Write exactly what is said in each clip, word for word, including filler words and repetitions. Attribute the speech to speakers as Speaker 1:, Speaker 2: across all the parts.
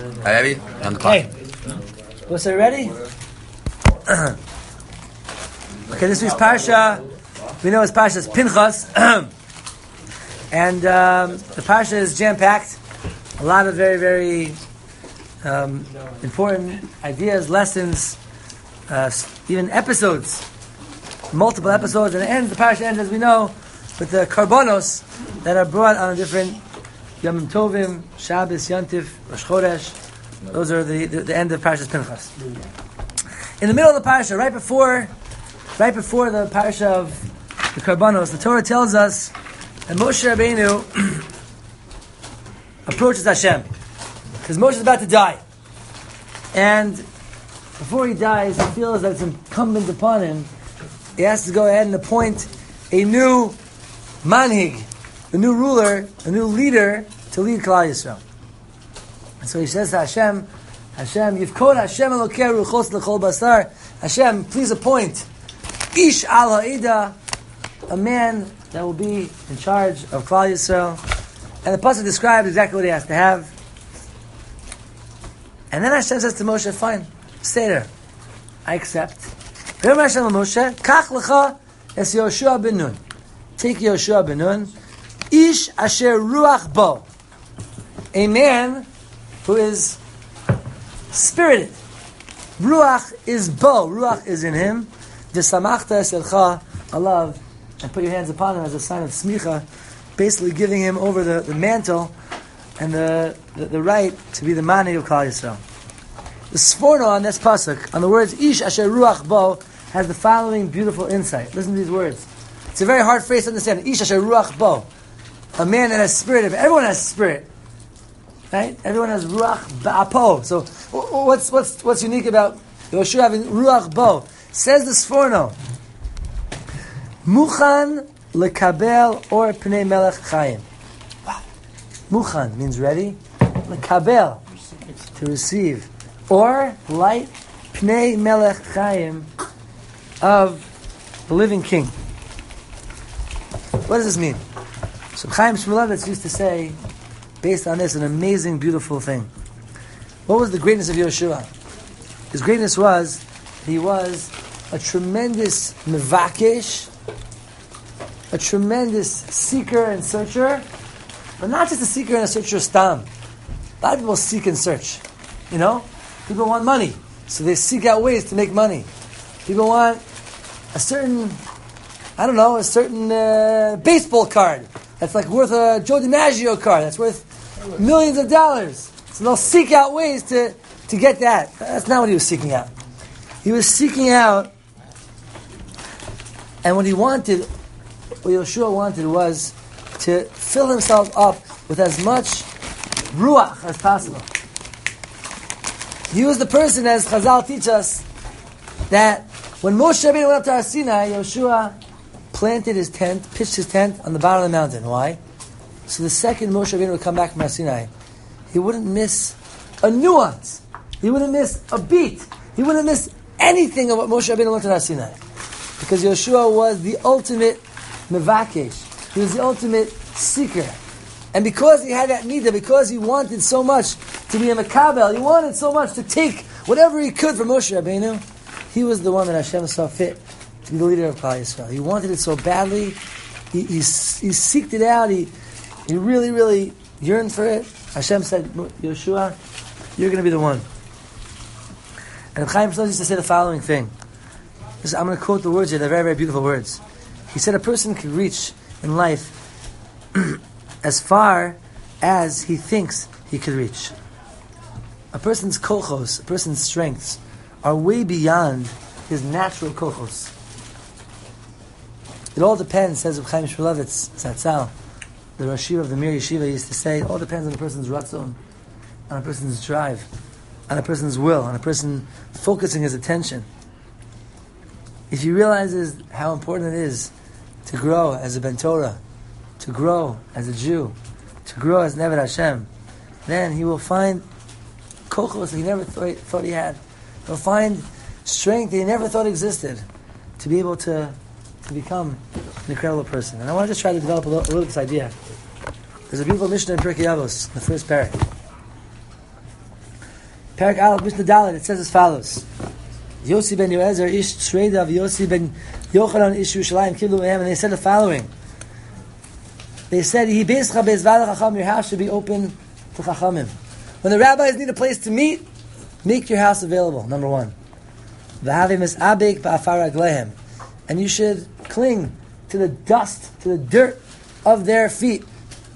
Speaker 1: Hi, Abby. On the clock.
Speaker 2: Hey, was it ready? Okay, this week's parsha, we know it's Parsha's Pinchas, and um, the parsha is jam-packed. A lot of very, very um, important ideas, lessons, uh, even episodes, multiple episodes, and it ends. The parsha ends, as we know, with the karbonos that are brought on a different Yom Tovim, Shabbos, Yantif, Rosh Chodesh. Those are the, the, the end of Parshas Pinchas. In the middle of the parsha, right before, right before the parsha of the Karbanos, the Torah tells us that Moshe Rabbeinu approaches Hashem because Moshe is about to die, and before he dies, he feels that it's incumbent upon him. He has to go ahead and appoint a new manhig, a new ruler, a new leader to lead Klal Yisrael. And so he says to Hashem, Hashem, Yivkod Hashem Elokei Ruchos L'chol Basar. Hashem, please appoint Ish Al Ha'ida, a man that will be in charge of Klal Yisrael. And the pasuk describes exactly what he has to have. And then Hashem says to Moshe, fine, stay there. I accept. V'yom Hashem Moshe, Kach L'cha Es Yoshua Ben Nun. Take Yoshua Ben Nun, Ish Asher Ruach Bo, a man who is spirited. Ruach is bo. Ruach is in him. V'samachta eselcha alav, and put your hands upon him as a sign of smicha, basically giving him over the, the mantle and the, the the right to be the mani of Klal Yisrael. The sforno on this pasuk, on the words Ish Asher Ruach Bo, has the following beautiful insight. Listen to these words. It's a very hard phrase to understand. Ish Asher Ruach Bo, a man that has spirit. Everyone has spirit. Right? Everyone has ruach ba'apo. So, what's what's what's unique about Yoshua having ruach bo? Says the Sforno, Muchan lekabel or pnei melech chayim. Wow. Muchan means ready. Lekabel, to receive, or light pnei melech chayim, of the living king. What does this mean? So Chaim Shmulevitz used to say, based on this, an amazing, beautiful thing. What was the greatness of Yoshua? His greatness was he was a tremendous mevakesh, a tremendous seeker and searcher, but not just a seeker and a searcher stam. A lot of people seek and search. You know, people want money, so they seek out ways to make money. People want a certain, I don't know, a certain uh, baseball card that's like worth a Joe DiMaggio card that's worth millions of dollars. So they'll seek out ways to, to get that. That's not what he was seeking out. He was seeking out, and what he wanted, what Yoshua wanted, was to fill himself up with as much ruach as possible. He was the person, as Chazal teach us, that when Moshe Rabbeinu went up to Har Sinai, Yoshua planted his tent, pitched his tent on the bottom of the mountain. Why? So the second Moshe Rabbeinu would come back from Har Sinai, he wouldn't miss a nuance. He wouldn't miss a beat. He wouldn't miss anything of what Moshe Rabbeinu learned at Har Sinai. Because Yoshua was the ultimate mevakesh. He was the ultimate seeker. And because he had that nida, because he wanted so much to be a makabel, he wanted so much to take whatever he could from Moshe Rabbeinu, he was the one that Hashem saw fit to be the leader of Klal Yisrael. He wanted it so badly. He, he, he seeked it out. He He really, really yearned for it. Hashem said, Yoshua, you're going to be the one. And Chaim Shlomo used to say the following thing. This, I'm going to quote the words here. They're very, very beautiful words. He said, a person can reach in life as far as he thinks he could reach. A person's kochos, a person's strengths, are way beyond his natural kochos. It all depends, says Chaim Shmulevitz, Zatzal, the Rosh Yeshiva of the Mir Yeshiva, used to say, it all depends on a person's ratzon, on a person's drive, on a person's will, on a person focusing his attention. If he realizes how important it is to grow as a Ben Torah, to grow as a Jew, to grow as Neved Hashem, then he will find kochos that he never thought, thought he had. He'll find strength that he never thought existed to be able to, to become an incredible person. And I want to just try to develop a little, a little this idea. There's a beautiful Mishnah in Pirkei Avos, the first parak. Perak Aleph Mishnah Dalet. It says as follows: Yossi ben Yoezer ish Shreda of Yossi ben Yochanan ish Yerushalayim kiblu mehem, and they said the following. They said, "He beischa beizvad chacham." Your house should be open to chachamim. When the rabbis need a place to meet, make your house available. Number one, v'havim es abek ba'afar raglehem, and you should cling to the dust, to the dirt of their feet.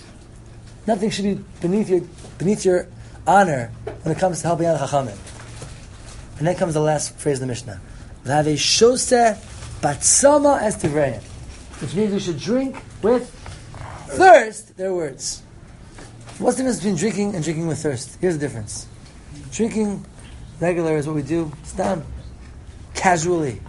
Speaker 2: Nothing should be beneath your beneath your honor when it comes to helping out the chachamim. And then comes the last phrase of the Mishnah: "V'havei shoseh batzama es tivrayim," which means you should drink with thirst. Their words. What's the difference between drinking and drinking with thirst? Here's the difference. Drinking regular is what we do. It's done casually.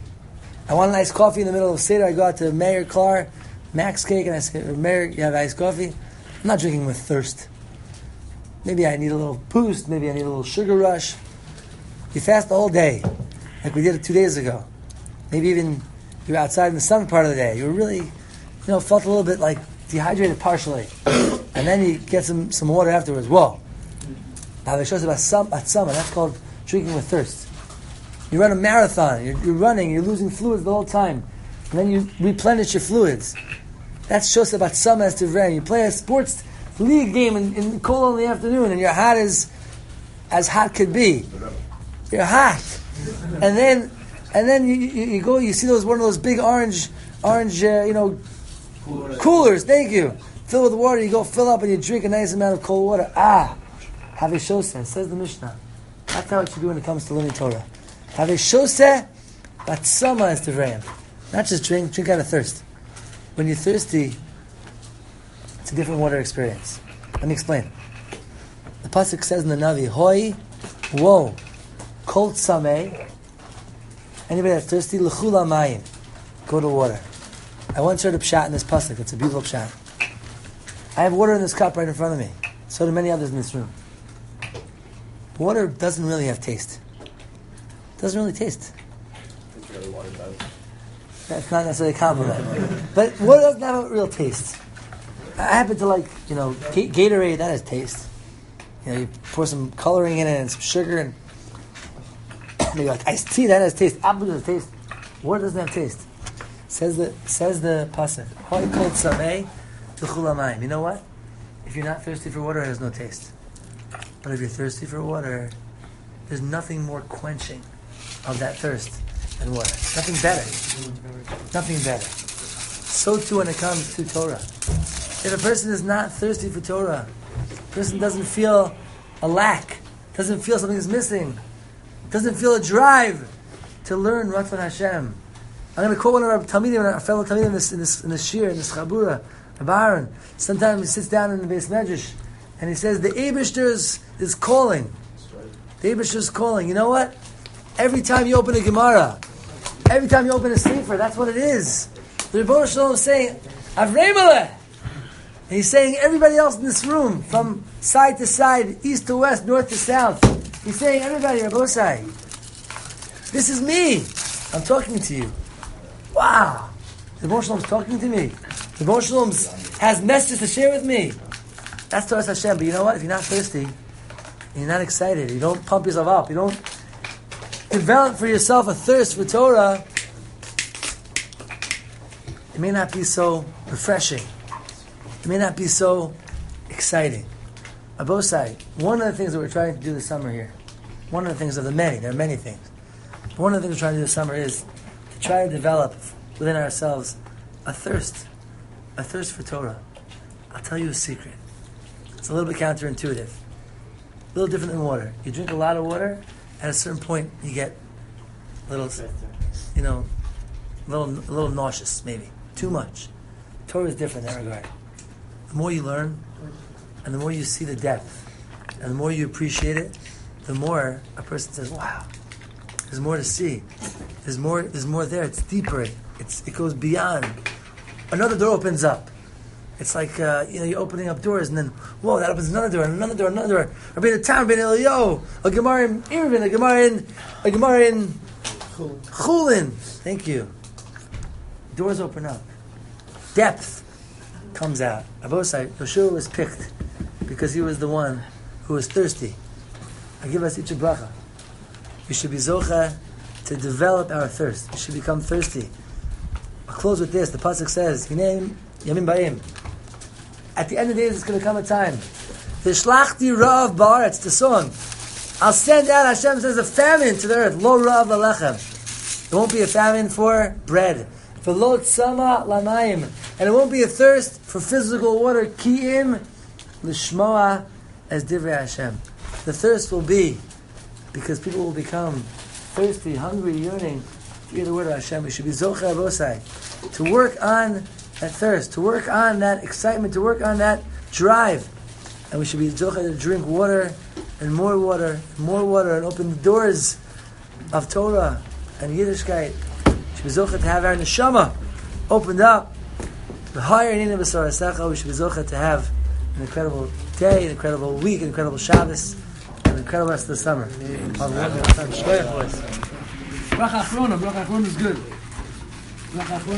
Speaker 2: I want an iced coffee in the middle of Seder. I go out to Meir Klar, Max Cake, and I say, Meir, you have iced coffee? I'm not drinking with thirst. Maybe I need a little boost. Maybe I need a little sugar rush. You fast the whole day, like we did it two days ago. Maybe even you were outside in the sun part of the day. You were really, you know, felt a little bit like dehydrated partially. And then you get some, some water afterwards. Whoa. Now they show us about some, at some, and that's called drinking with thirst. You run a marathon, you're, you're running, you're losing fluids the whole time. And then you replenish your fluids. That's shows about some as to rain. You play a sports league game in, in cold in the afternoon, and you're hot as as hot could be. You're hot. And then and then you, you, you go, you see those one of those big orange orange uh, you know coolers, thank you. Fill with water, you go fill up and you drink a nice amount of cold water. Ah, have a shoseh, says the Mishnah. That's how it should be when it comes to learning Torah. Have a shoseh, but sama is tivrayim. Not just drink, drink out of thirst. When you're thirsty, it's a different water experience. Let me explain. The pasuk says in the Navi, Hoi, woe, kol tzameh. Anybody that's thirsty, l'chula mayim. Go to water. I once heard a pshat in this pasuk. It's a beautiful pshat. I have water in this cup right in front of me. So do many others in this room. Water doesn't really have taste. It doesn't really taste.
Speaker 1: It's really water does.
Speaker 2: That's not necessarily a compliment. But water doesn't have a real taste. I happen to like, you know, G- Gatorade, that has taste. You know, you pour some coloring in it and some sugar and you like iced tea, that has taste. Apple has taste. Water doesn't have taste. Says the says the pasuk. Hoi kol tzameh t'chul hamayim. You know what? If you're not thirsty for water, it has no taste. But if you're thirsty for water, there's nothing more quenching of that thirst than water. Nothing better. Nothing better. So too when it comes to Torah. If a person is not thirsty for Torah, a person doesn't feel a lack, doesn't feel something is missing, doesn't feel a drive to learn Ratzon Hashem. I'm going to quote one of our Talmidim, our fellow Talmidim in this, in this, in this shir, in this Chabura, Aaron. Sometimes he sits down in the Beis Medrash and he says, the Eibishter is calling. The Eibishter is calling. You know what? Every time you open a Gemara, every time you open a Sefer, that's what it is. The Rebbeinu Shalom is saying, Avrei Melech. And he's saying everybody else in this room, from side to side, east to west, north to south. He's saying, everybody, Rabbosai, this is me. I'm talking to you. Wow. The Rebbeinu Shalom is talking to me. The Rebbeinu Shalom has messages to share with me. That's Torah Hashem. But you know what? If you're not thirsty, you're not excited, you don't pump yourself up, you don't develop for yourself a thirst for Torah, it may not be so refreshing. It may not be so exciting. Abosai, one of the things that we're trying to do this summer here, one of the things of the many, there are many things, but one of the things we're trying to do this summer is to try to develop within ourselves a thirst, a thirst for Torah. I'll tell you a secret. It's a little bit counterintuitive. A little different than water. You drink a lot of water, at a certain point you get a little, you know, a little, a little nauseous, maybe. Too much. Torah is different in that regard. The more you learn, and the more you see the depth, and the more you appreciate it, the more a person says, wow, there's more to see. There's more, there's more there. It's deeper. It's, it goes beyond. Another door opens up. It's like, uh, you know, you're opening up doors, and then, whoa, that opens another door, and another door, another door. Rabbeinu Tam, Rabbeinu Eliyahu, a Gemara in Eruvin, a Gemara in, a Gemara in Chulin. Thank you. Doors open up. Depth comes out. Abosai, Yoshua was picked because he was the one who was thirsty. I give us each a bracha. We should be zocha to develop our thirst. We should become thirsty. I'll close with this. The pasuk says, "Hinei yamim ba'im." At the end of the days, it's going to come a time. Vishlachti ra'av ba'aretz. The song. I'll send out. Hashem says a famine to the earth. Lo ra'av la'lechem. It won't be a famine for bread. For lo tzama lamayim, and it won't be a thirst for physical water. Ki'im l'shmoa as divrei Hashem. The thirst will be because people will become thirsty, hungry, yearning to hear the word of Hashem. We should be zocher avosai, to work on that thirst, to work on that excitement, to work on that drive, and we should be zocher to drink water and more water, and more water, and open the doors of Torah and Yiddishkeit. We should be zocher to have our neshama opened up. The higher nina b'sar asecha. We should be zocher to have an incredible day, an incredible week, an incredible Shabbos, and an incredible rest of the summer. Bracha achrona. Bracha achrona is good. Bracha achrona.